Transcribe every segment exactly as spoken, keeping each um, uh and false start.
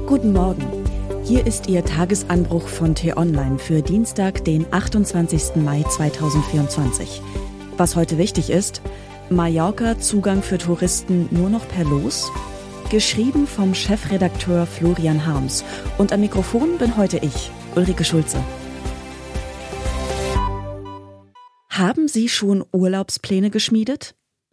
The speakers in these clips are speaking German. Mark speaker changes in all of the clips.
Speaker 1: Guten Morgen. Hier ist Ihr Tagesanbruch von T-Online für Dienstag, den achtundzwanzigsten Mai zweitausendvierundzwanzig. Was heute wichtig ist: Mallorca Zugang für Touristen nur noch per Los? Geschrieben vom Chefredakteur Florian Harms. Und am Mikrofon bin heute ich, Ulrike Schulze. Haben Sie schon Urlaubspläne geschmiedet?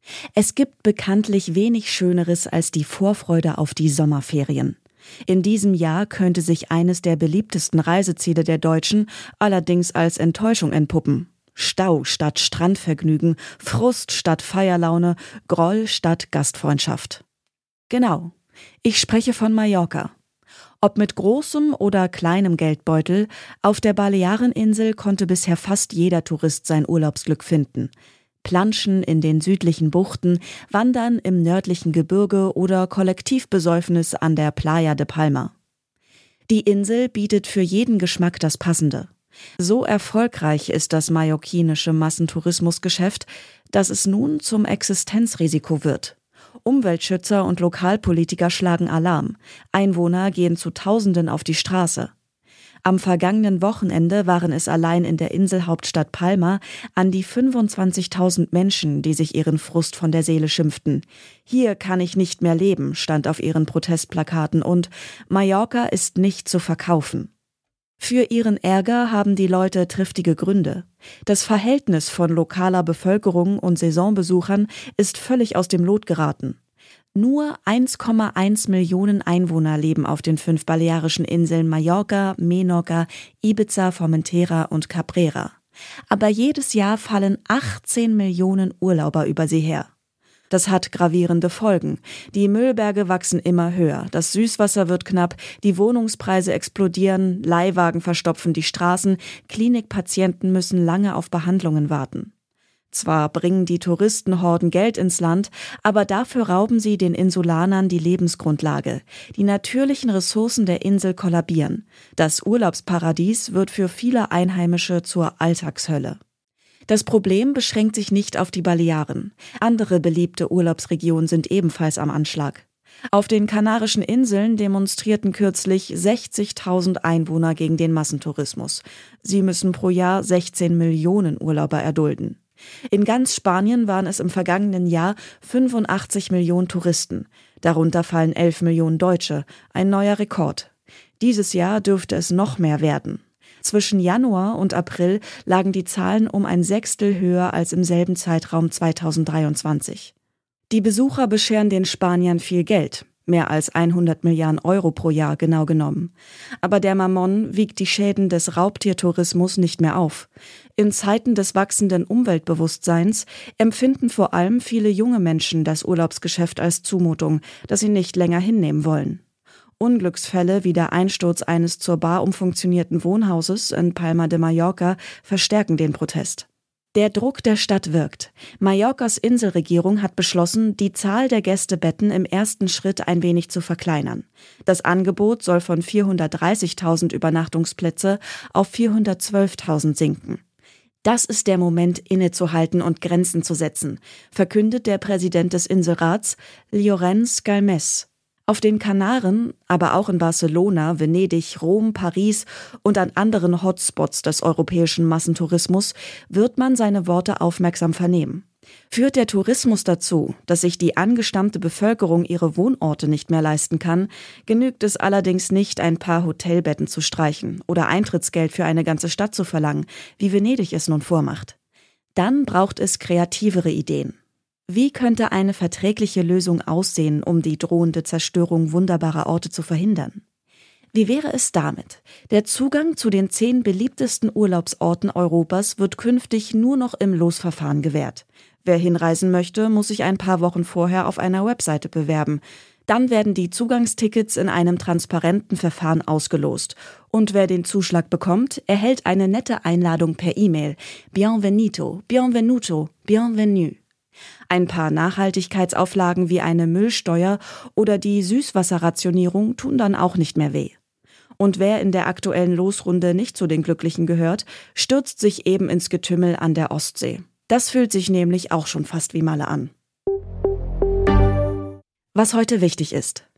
Speaker 1: Es gibt bekanntlich wenig Schöneres als die Vorfreude auf die Sommerferien. In diesem Jahr könnte sich eines der beliebtesten Reiseziele der Deutschen allerdings als Enttäuschung entpuppen. Stau statt Strandvergnügen, Frust statt Feierlaune, Groll statt Gastfreundschaft. Genau, ich spreche von Mallorca. Ob mit großem oder kleinem Geldbeutel, auf der Baleareninsel konnte bisher fast jeder Tourist sein Urlaubsglück finden. Planschen in den südlichen Buchten, Wandern im nördlichen Gebirge oder Kollektivbesäufnis an der Playa de Palma. Die Insel bietet für jeden Geschmack das Passende. So erfolgreich ist das mallorquinische Massentourismusgeschäft, dass es nun zum Existenzrisiko wird. Umweltschützer und Lokalpolitiker schlagen Alarm. Einwohner gehen zu Tausenden auf die Straße. Am vergangenen Wochenende waren es allein in der Inselhauptstadt Palma an die fünfundzwanzigtausend Menschen, die sich ihren Frust von der Seele schimpften. Hier kann ich nicht mehr leben, stand auf ihren Protestplakaten, und Mallorca ist nicht zu verkaufen. Für ihren Ärger haben die Leute triftige Gründe. Das Verhältnis von lokaler Bevölkerung und Saisonbesuchern ist völlig aus dem Lot geraten. Nur eins Komma eins Millionen Einwohner leben auf den fünf balearischen Inseln Mallorca, Menorca, Ibiza, Formentera und Cabrera. Aber jedes Jahr fallen achtzehn Millionen Urlauber über sie her. Das hat gravierende Folgen. Die Müllberge wachsen immer höher, das Süßwasser wird knapp, die Wohnungspreise explodieren, Leihwagen verstopfen die Straßen, Klinikpatienten müssen lange auf Behandlungen warten. Zwar bringen die Touristenhorden Geld ins Land, aber dafür rauben sie den Insulanern die Lebensgrundlage. Die natürlichen Ressourcen der Insel kollabieren. Das Urlaubsparadies wird für viele Einheimische zur Alltagshölle. Das Problem beschränkt sich nicht auf die Balearen. Andere beliebte Urlaubsregionen sind ebenfalls am Anschlag. Auf den Kanarischen Inseln demonstrierten kürzlich sechzigtausend Einwohner gegen den Massentourismus. Sie müssen pro Jahr sechzehn Millionen Urlauber erdulden. In ganz Spanien waren es im vergangenen Jahr fünfundachtzig Millionen Touristen. Darunter fallen elf Millionen Deutsche, ein neuer Rekord. Dieses Jahr dürfte es noch mehr werden. Zwischen Januar und April lagen die Zahlen um ein Sechstel höher als im selben Zeitraum zweitausenddreiundzwanzig. Die Besucher bescheren den Spaniern viel Geld. Mehr als hundert Milliarden Euro pro Jahr genau genommen. Aber der Mammon wiegt die Schäden des Raubtiertourismus nicht mehr auf. In Zeiten des wachsenden Umweltbewusstseins empfinden vor allem viele junge Menschen das Urlaubsgeschäft als Zumutung, das sie nicht länger hinnehmen wollen. Unglücksfälle wie der Einsturz eines zur Bar umfunktionierten Wohnhauses in Palma de Mallorca verstärken den Protest. Der Druck der Stadt wirkt. Mallorcas Inselregierung hat beschlossen, die Zahl der Gästebetten im ersten Schritt ein wenig zu verkleinern. Das Angebot soll von vierhundertdreißigtausend Übernachtungsplätze auf vierhundertzwölftausend sinken. Das ist der Moment, innezuhalten und Grenzen zu setzen, verkündet der Präsident des Inselrats, Llorenç Galmés. Auf den Kanaren, aber auch in Barcelona, Venedig, Rom, Paris und an anderen Hotspots des europäischen Massentourismus wird man seine Worte aufmerksam vernehmen. Führt der Tourismus dazu, dass sich die angestammte Bevölkerung ihre Wohnorte nicht mehr leisten kann, genügt es allerdings nicht, ein paar Hotelbetten zu streichen oder Eintrittsgeld für eine ganze Stadt zu verlangen, wie Venedig es nun vormacht. Dann braucht es kreativere Ideen. Wie könnte eine verträgliche Lösung aussehen, um die drohende Zerstörung wunderbarer Orte zu verhindern? Wie wäre es damit? Der Zugang zu den zehn beliebtesten Urlaubsorten Europas wird künftig nur noch im Losverfahren gewährt. Wer hinreisen möchte, muss sich ein paar Wochen vorher auf einer Webseite bewerben. Dann werden die Zugangstickets in einem transparenten Verfahren ausgelost. Und wer den Zuschlag bekommt, erhält eine nette Einladung per E-Mail. Bienvenido, bienvenuto, bienvenue. Ein paar Nachhaltigkeitsauflagen wie eine Müllsteuer oder die Süßwasserrationierung tun dann auch nicht mehr weh. Und wer in der aktuellen Losrunde nicht zu den Glücklichen gehört, stürzt sich eben ins Getümmel an der Ostsee. Das fühlt sich nämlich auch schon fast wie Malle an. Was heute wichtig ist: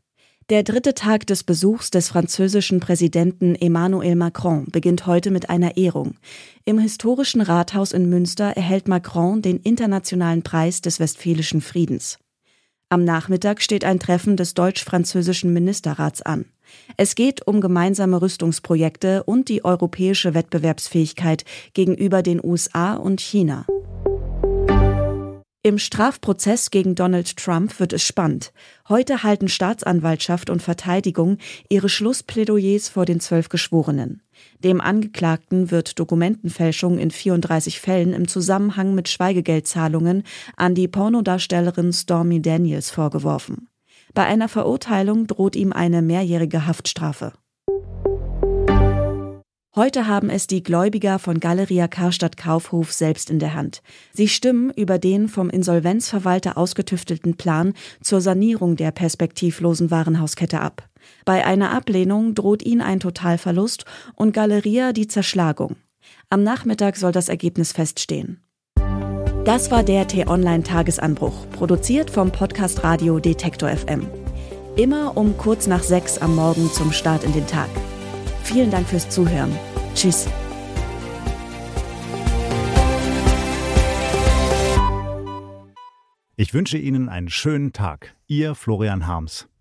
Speaker 1: Der dritte Tag des Besuchs des französischen Präsidenten Emmanuel Macron beginnt heute mit einer Ehrung. Im historischen Rathaus in Münster erhält Macron den Internationalen Preis des Westfälischen Friedens. Am Nachmittag steht ein Treffen des deutsch-französischen Ministerrats an. Es geht um gemeinsame Rüstungsprojekte und die europäische Wettbewerbsfähigkeit gegenüber den U S A und China. Im Strafprozess gegen Donald Trump wird es spannend. Heute halten Staatsanwaltschaft und Verteidigung ihre Schlussplädoyers vor den zwölf Geschworenen. Dem Angeklagten wird Dokumentenfälschung in vierunddreißig Fällen im Zusammenhang mit Schweigegeldzahlungen an die Pornodarstellerin Stormy Daniels vorgeworfen. Bei einer Verurteilung droht ihm eine mehrjährige Haftstrafe. Heute haben es die Gläubiger von Galeria Karstadt Kaufhof selbst in der Hand. Sie stimmen über den vom Insolvenzverwalter ausgetüftelten Plan zur Sanierung der perspektivlosen Warenhauskette ab. Bei einer Ablehnung droht ihnen ein Totalverlust und Galeria die Zerschlagung. Am Nachmittag soll das Ergebnis feststehen. Das war der T-Online-Tagesanbruch, produziert vom Podcast Radio Detektor F M. Immer um kurz nach sechs am Morgen zum Start in den Tag. Vielen Dank fürs Zuhören. Tschüss.
Speaker 2: Ich wünsche Ihnen einen schönen Tag. Ihr Florian Harms.